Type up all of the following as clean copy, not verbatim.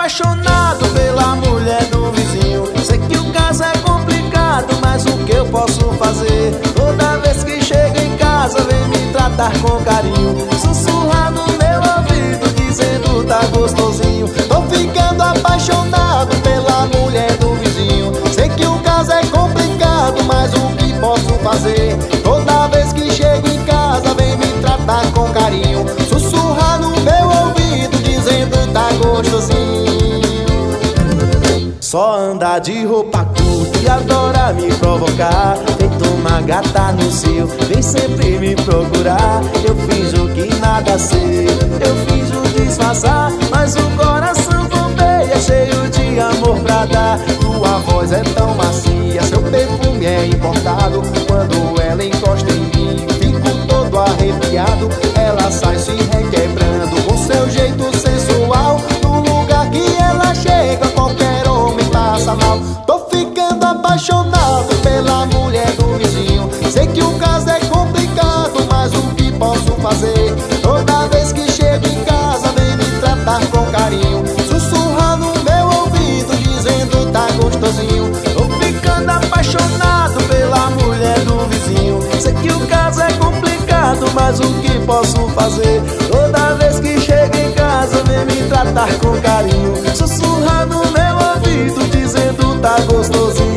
apaixonado pela mulher do vizinho. Sei que o caso é complicado, mas o que eu posso fazer? Toda vez que chego em casa vem me tratar com carinho, sussurrar no meu ouvido dizendo tá gostosinho. Tô ficando apaixonado pela mulher do vizinho. Sei que o caso é complicado, mas o que posso fazer? Toda vez que chego em casa vem me tratar com carinho, sussurrar no meu ouvido dizendo tá gostosinho. Só anda de roupa curta e adora me provocar, feito uma gata no cio, vem sempre me procurar. Eu finjo que nada sei, eu finjo disfarçar, mas o coração bombeia, cheio de amor pra dar. Tua voz é tão macia, seu perfume é importado. Quando ela encosta em mim, fico todo arrepiado. Ela sai se requebrando com seu jeito sensual. No lugar que ela chega, qualquer homem passa mal. Tô ficando apaixonado pela mulher do vizinho. Sei que o caso é complicado, mas o que posso fazer? Toda vez que chego em casa vem me tratar com carinho, sussurrar no meu ouvido dizendo tá gostosinho. Tô ficando apaixonado pela mulher do vizinho. Sei que o caso é complicado, mas o que posso fazer? Toda vez que chego em casa vem me tratar com carinho, sussurrar no meu ouvido dizendo tá gostosinho.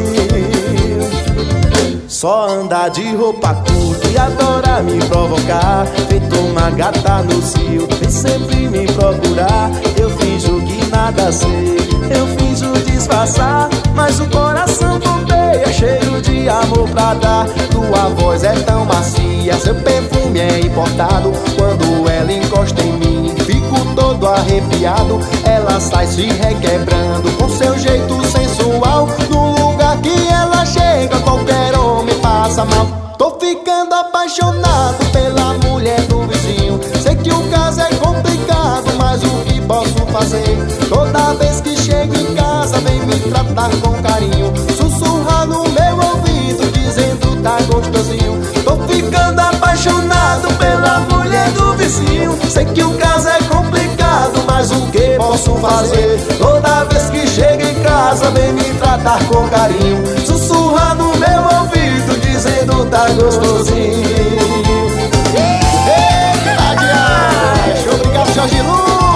Só anda de roupa curta e adora me provocar, feito uma gata no cio, vem sempre me procurar. Eu finjo que nada sei, eu finjo disfarçar, mas o coração bombeia, cheio de amor pra dar. Tua voz é tão macia, seu perfume é importado. Quando ela encosta em mim, fico todo arrepiado. Ela sai se requebrando com seu jeito sensual. No lugar que ela chega, qualquer homem passa mal. Tô ficando apaixonado pela mulher do vizinho. Sei que o caso é complicado, mas o que posso fazer? Toda vez que chego em casa vem me tratar com carinho, sussurrar no meu ouvido dizendo tá gostosinho. Tô ficando apaixonado pela mulher do vizinho. Sei que o caso é complicado, mas o que posso fazer? Toda vez que chego em casa vem me tratar com carinho, sussurrar no meu ouvido dizendo tá gostosinho. Eita, obrigado, Jorge Luz.